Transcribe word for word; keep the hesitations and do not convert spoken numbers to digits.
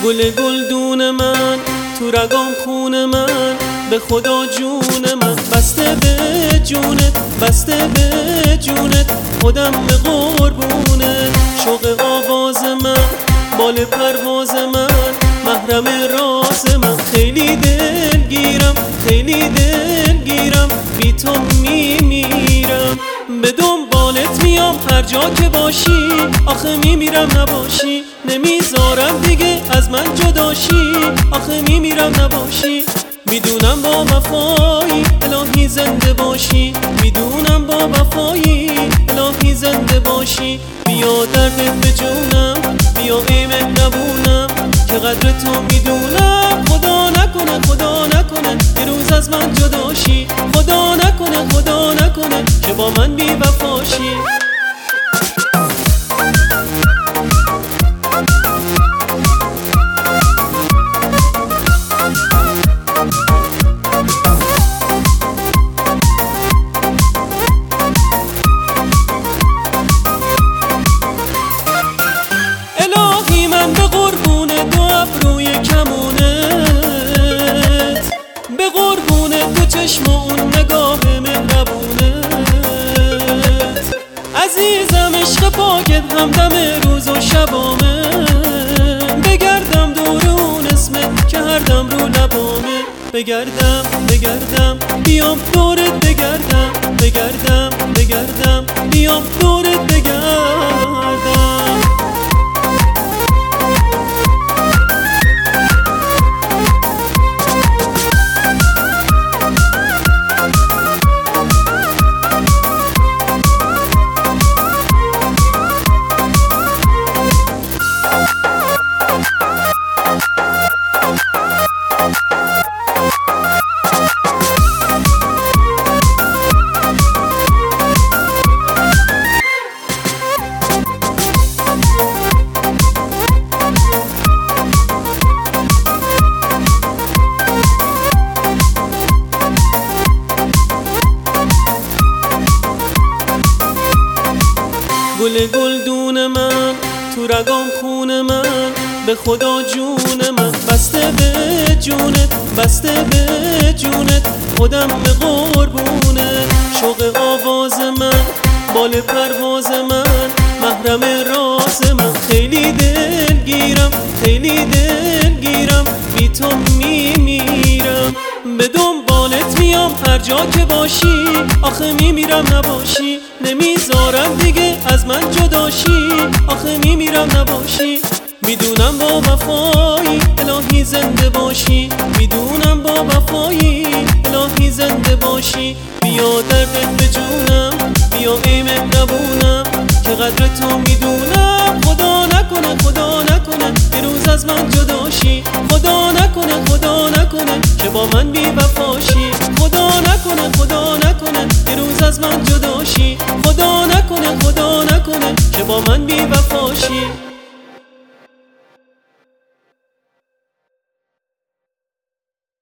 گل گلدون من تو رگام خون من، به خدا جون من بسته به جونت، بسته به جونت، خودم به قربونت. شوق آواز من، بال پرواز من، محرم راز من، خیلی دلگیرم، خیلی دلگیرم، بی تو میمیرم. به دنبالت میام هر جا که باشی، آخه میمیرم نباشی، نمیذارم دیگه از من جداشی، آخه میمیرم نباشی. میدونم با وفایی الهی زنده باشی، میدونم با وفایی الهی زنده باشی. بیا دردت به جونم، بیا ای مهربونم، که قدر تو میدونم. خدا نکنه، خدا نکنه یه روز از من جداشی، خدا نکنه، خدا نکنه که با من بی وفاشی. الهی من به قربون دو ابروی کمونت، به قربون دو چشم و اون نگاه مهربونت. عزیزم عشق پاکت همدم روز و شبامه، بگردم دور اون اسمت که هر دم رو لبامه. بگردم بگردم بیام دورت، بگردم بگردم بگردم بیام دورت، بگردم. گل گلدون من تو رگام خون من، به خدا جون من بسته به جونت، بسته به جونت، خودم به قربونت. شوق آواز من، بال پرواز من، محرم راز من، خیلی دلگیرم، خیلی دلگیرم، بی تو میمیرم. به دنبالت میام هر جا که باشی، آخه میمیرم نباشی، نمیذارم دیگه از من جداشی، آخه میمیرم نباشی. میدونم با وفایی الهی زنده باشی، میدونم با وفایی الهی زنده باشی. بیا دردت به جونم، بیا ای مهربونم، که قدر تو میدونم. خدا نکنه، خدا نکنه یه روز از من جداشی، خدا نکنه، خدا نکنه که با من بی وفاشی. خدا نکنه، خدا نکنه یه روز از من جداشی، خدا نکنه، خدا نکنه که با من بی وفاشی.